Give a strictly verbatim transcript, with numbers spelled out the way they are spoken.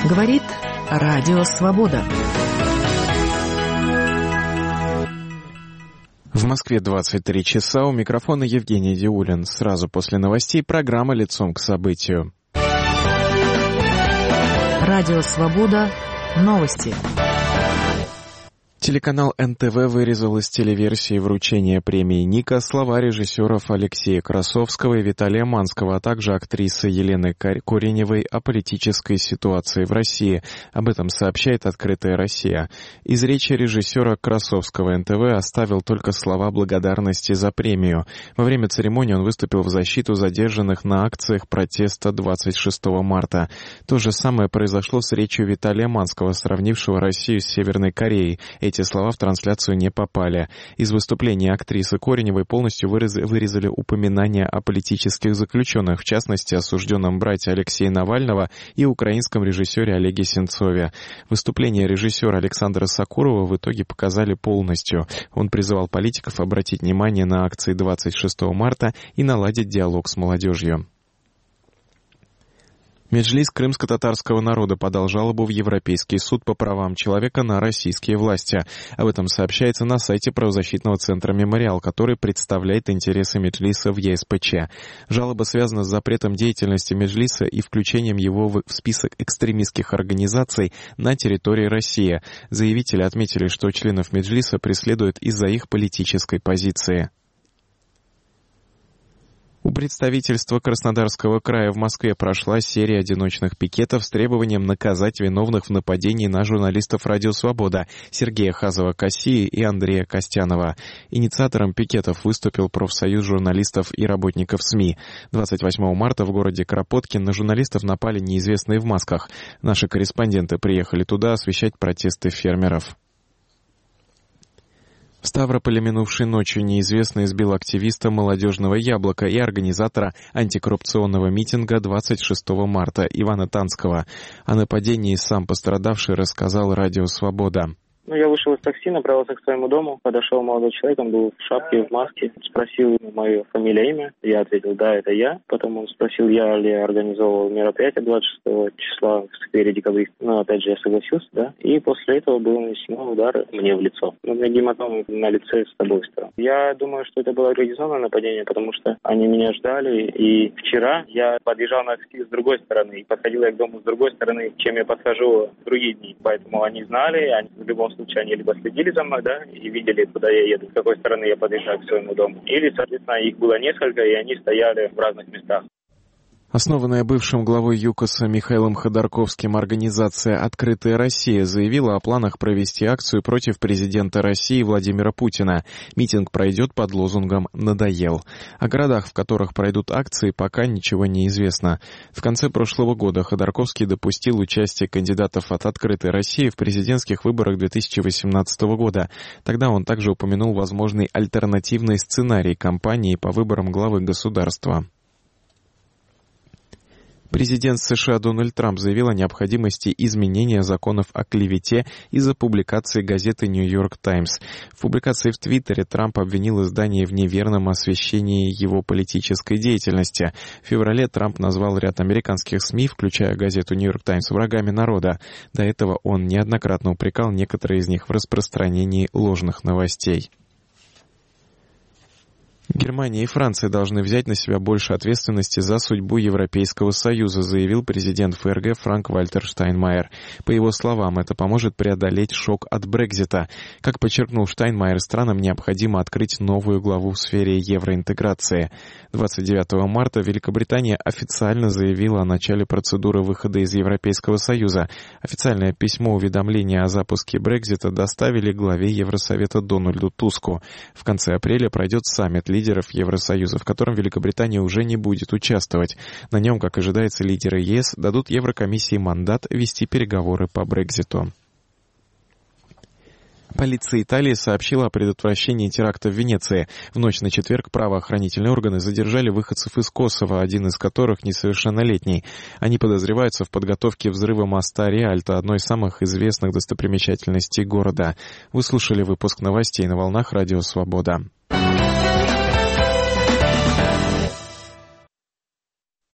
Говорит Радио Свобода. В Москве двадцать три часа, у микрофона Евгений Диулин. Сразу после новостей программа «Лицом к событию». Радио Свобода. Новости. Телеканал эн тэ вэ вырезал из телеверсии вручения премии «Ника» слова режиссеров Алексея Красовского и Виталия Манского, а также актрисы Елены Кореневой о политической ситуации в России. Об этом сообщает «Открытая Россия». Из речи режиссера Красовского эн тэ вэ оставил только слова благодарности за премию. Во время церемонии он выступил в защиту задержанных на акциях протеста двадцать шестого марта. То же самое произошло с речью Виталия Манского, сравнившего Россию с Северной Кореей. Эти слова в трансляцию не попали. Из выступления актрисы Кореневой полностью вырезали упоминания о политических заключенных, в частности, осужденном брате Алексея Навального и украинском режиссере Олеге Сенцове. Выступление режиссера Александра Сакурова в итоге показали полностью. Он призывал политиков обратить внимание на акции двадцать шестого марта и наладить диалог с молодежью. Меджлис крымско-татарского народа подал жалобу в Европейский суд по правам человека на российские власти. Об этом сообщается на сайте правозащитного центра «Мемориал», который представляет интересы Меджлиса в е эс пэ че. Жалоба связана с запретом деятельности Меджлиса и включением его в список экстремистских организаций на территории России. Заявители отметили, что членов Меджлиса преследуют из-за их политической позиции. У представительства Краснодарского края в Москве прошла серия одиночных пикетов с требованием наказать виновных в нападении на журналистов «Радио Свобода» Сергея Хазова-Кассии и Андрея Костянова. Инициатором пикетов выступил профсоюз журналистов и работников СМИ. двадцать восьмого марта в городе Кропоткин на журналистов напали неизвестные в масках. Наши корреспонденты приехали туда освещать протесты фермеров. В Ставрополе минувшей ночью неизвестный избил активиста «Молодежного яблока» и организатора антикоррупционного митинга двадцать шестого марта Ивана Танского. О нападении сам пострадавший рассказал Радио Свобода. Ну, я вышел из такси, направился к своему дому, подошел молодой человек, он был в шапке, в маске, спросил мою фамилию, имя, я ответил, да, это я. Потом он спросил, я ли организовывал мероприятие двадцать шестого числа в сквере Декабриста. Ну, опять же, я согласился, да. И после этого был нанесен удар мне в лицо. У меня гематомы на лице с обоих сторон. Я думаю, что это было организованное нападение, потому что они меня ждали, и вчера я подъезжал на такси с другой стороны, и подходил я к дому с другой стороны, чем я подхожу в другие дни. Поэтому они знали, они в любом случае они либо следили за мной, да, и видели, куда я еду, с какой стороны я подъезжаю к своему дому. Или, соответственно, их было несколько, и они стояли в разных местах. Основанная бывшим главой ЮКОСа Михаилом Ходорковским организация «Открытая Россия» заявила о планах провести акцию против президента России Владимира Путина. Митинг пройдет под лозунгом «Надоел». О городах, в которых пройдут акции, пока ничего не известно. В конце прошлого года Ходорковский допустил участие кандидатов от «Открытой России» в президентских выборах две тысячи восемнадцатого года. Тогда он также упомянул возможный альтернативный сценарий кампании по выборам главы государства. Президент США Дональд Трамп заявил о необходимости изменения законов о клевете из-за публикации газеты «Нью-Йорк Таймс». В публикации в Твиттере Трамп обвинил издание в неверном освещении его политической деятельности. В феврале Трамп назвал ряд американских СМИ, включая газету «Нью-Йорк Таймс», врагами народа. До этого он неоднократно упрекал некоторые из них в распространении ложных новостей. Германия и Франция должны взять на себя больше ответственности за судьбу Европейского Союза, заявил президент эф эр гэ Франк-Вальтер Штайнмайер. По его словам, это поможет преодолеть шок от Брексита. Как подчеркнул Штайнмайер, странам необходимо открыть новую главу в сфере евроинтеграции. двадцать девятого марта Великобритания официально заявила о начале процедуры выхода из Европейского Союза. Официальное письмо уведомления о запуске Брексита доставили главе Евросовета Дональду Туску. В конце апреля пройдет саммит лидеров Евросоюза, в котором Великобритания уже не будет участвовать. На нем, как ожидается, лидеры е эс дадут Еврокомиссии мандат вести переговоры по Брекситу. Полиция Италии сообщила о предотвращении теракта в Венеции. В ночь на четверг правоохранительные органы задержали выходцев из Косово, один из которых несовершеннолетний. Они подозреваются в подготовке взрыва моста Риальто, одной из самых известных достопримечательностей города. Вы слушали выпуск новостей на волнах Радио Свобода.